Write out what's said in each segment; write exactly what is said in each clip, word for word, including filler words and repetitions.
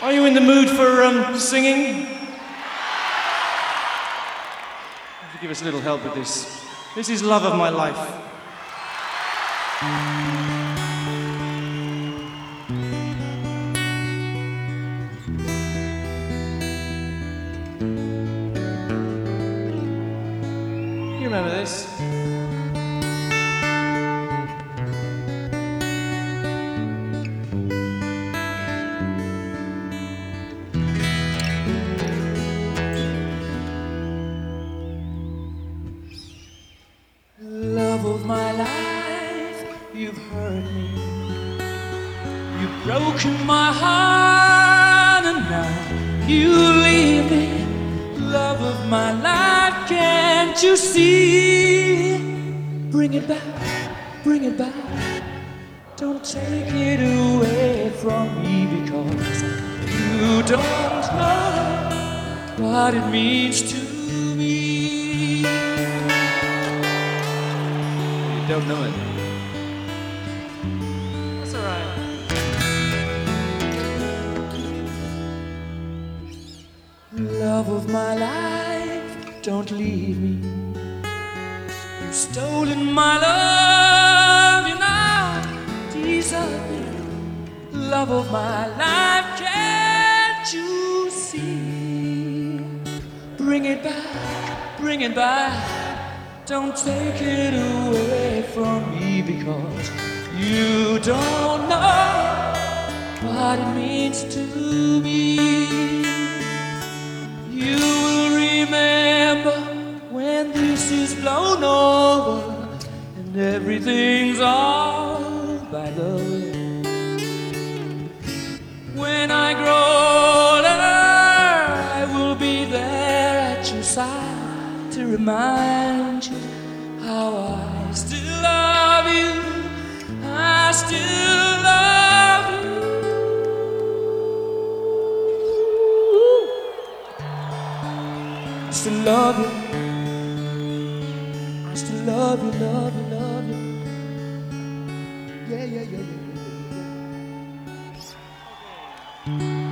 Are you in the mood for um, singing? Give us a little help with this. This is Love of My Life. You remember this? Love of my life, you've hurt me. You've broken my heart and now you leave me. Love of my life, can't you see? Bring it back, bring it back. Don't take it away from me, because you don't know what it means to me. You don't know it. That's all right. Love of my life, don't leave me. You've stolen my love, you now desert me. Love of my life, can't you see? Bring it back, bring it back. Don't take it away from me, because you don't know what it means to me. You will remember when this is blown over and everything's all by the way. When I grow older, I will be there at your side to remind you how I still love you. I still love you. I still love you. I still love you, love you, love you. Yeah, yeah, yeah, yeah, yeah.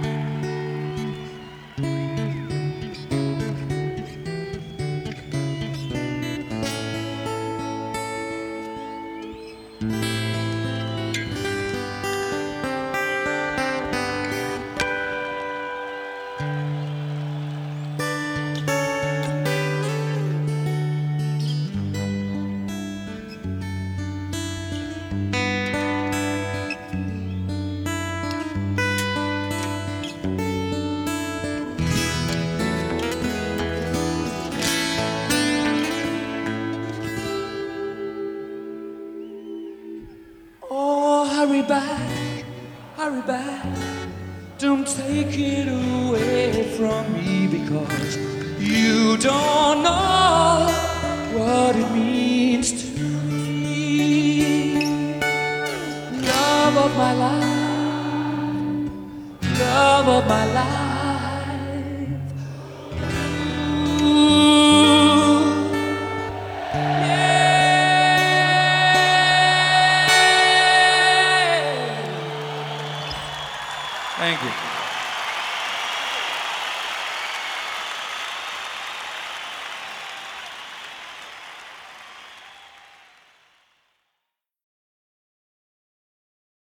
Oh, hurry back, hurry back. Don't take it away from me, because you don't know what it means to me. Love of my life, love of my life. Ooh, yeah. Thank you.